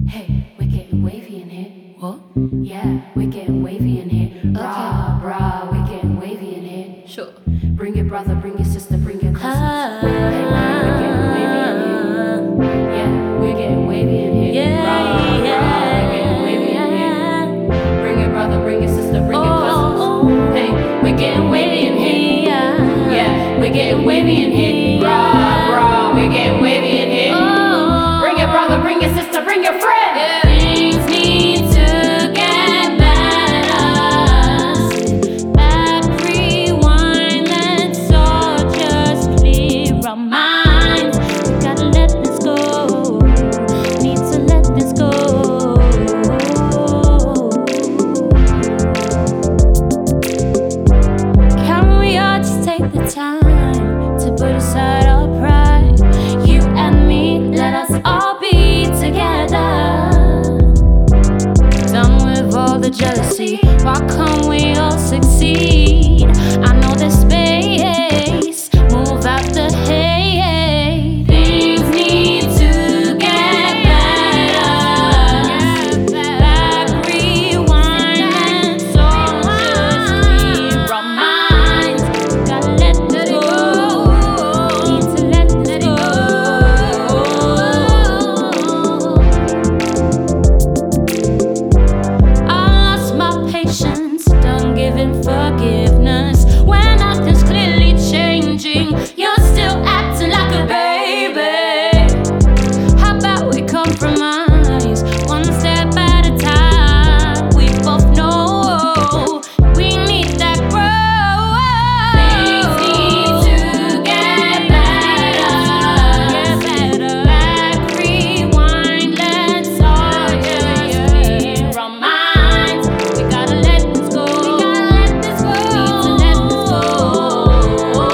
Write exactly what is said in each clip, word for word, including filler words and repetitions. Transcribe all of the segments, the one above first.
Hey, we're getting wavy in here. What? Yeah, we're getting wavy in here. Okay. Rah, rah, we're getting wavy in here. Sure. Bring your brother, bring your sister, bring your cousins. Ah. Hey, we're getting wavy in here. Yeah, we're getting wavy in here. Yeah, Rah, yeah, rah, we're getting wavy in here. Bring your brother, bring your sister, bring your cousins. Oh, Hey, we're getting wavy in here. yeah. Yeah, we're getting wavy in here. Rah, rah, we're getting wavy in here. Oh. Bring your brother, bring your sister, bring your friend. Things need to get better. Back, rewind, let's all just clear our minds. Gotta let this go. Need to let this go. Can we all just take the time to put aside our pride? You and me, let us all be together. Done with all the jealousy. Why can't we all succeed? I know there's space. Move out the hate. Things need to get better. Back, rewind, let's all just clear our minds. Gotta let this go. Need to let this go. I lost my patience, done giving forgiveness when nothing's clearly changing. You're still acting like a baby. How about we compromise one step at a time? We both know we need that growth. Things need to get better. Back, rewind, let's all just clear our minds. We gotta let this go. Need to let this go.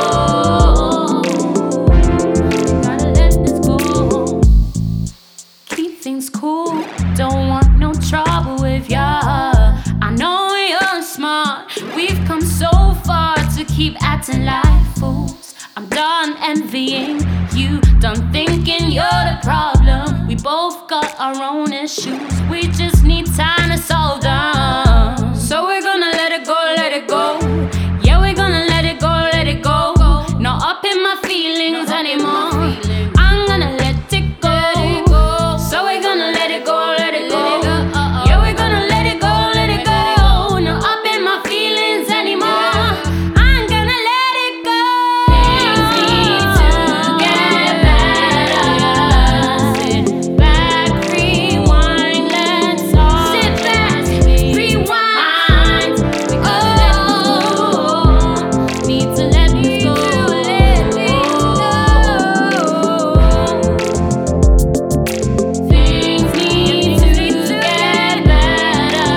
Gotta let this go. Keep things cool. Don't want no trouble with ya. I know you're smart. We've come so far to keep acting like fools. I'm done envying you, done thinking you're the problem. We both got our own issues. We just need time to solve them. So we're gonna let it go, let it go. Yeah, we're gonna let it go, let it go. Not up in my feelings anymore. I'm gonna let it go. So we're gonna let it go, let it go. Yeah, we're gonna let it go, let it go. Not up in my feelings anymore. I'm gonna let it go. Things need to get better. Sit back, rewind, let's all sit back, rewind. We gotta let this go. Need to let this go. Things need to get better.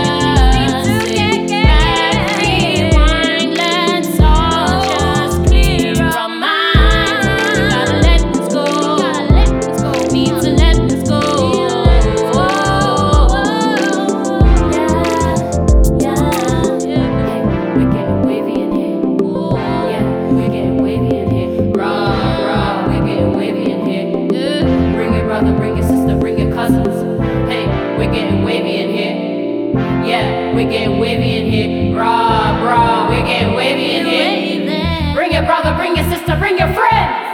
Back, rewind, let's all just clear our minds. Gotta let this go. Need to let this go. Yeah, yeah. We're getting wavy in here. Yeah, we're getting wavy in here. Rah, rah, we're getting wavy in here. Bring your brother, bring your sister, bring your cousins. Hey, we're getting wavy in here. Yeah, we're getting wavy in here. Rah, rah, we're getting wavy in here. Bring your brother, bring your sister, bring your friends.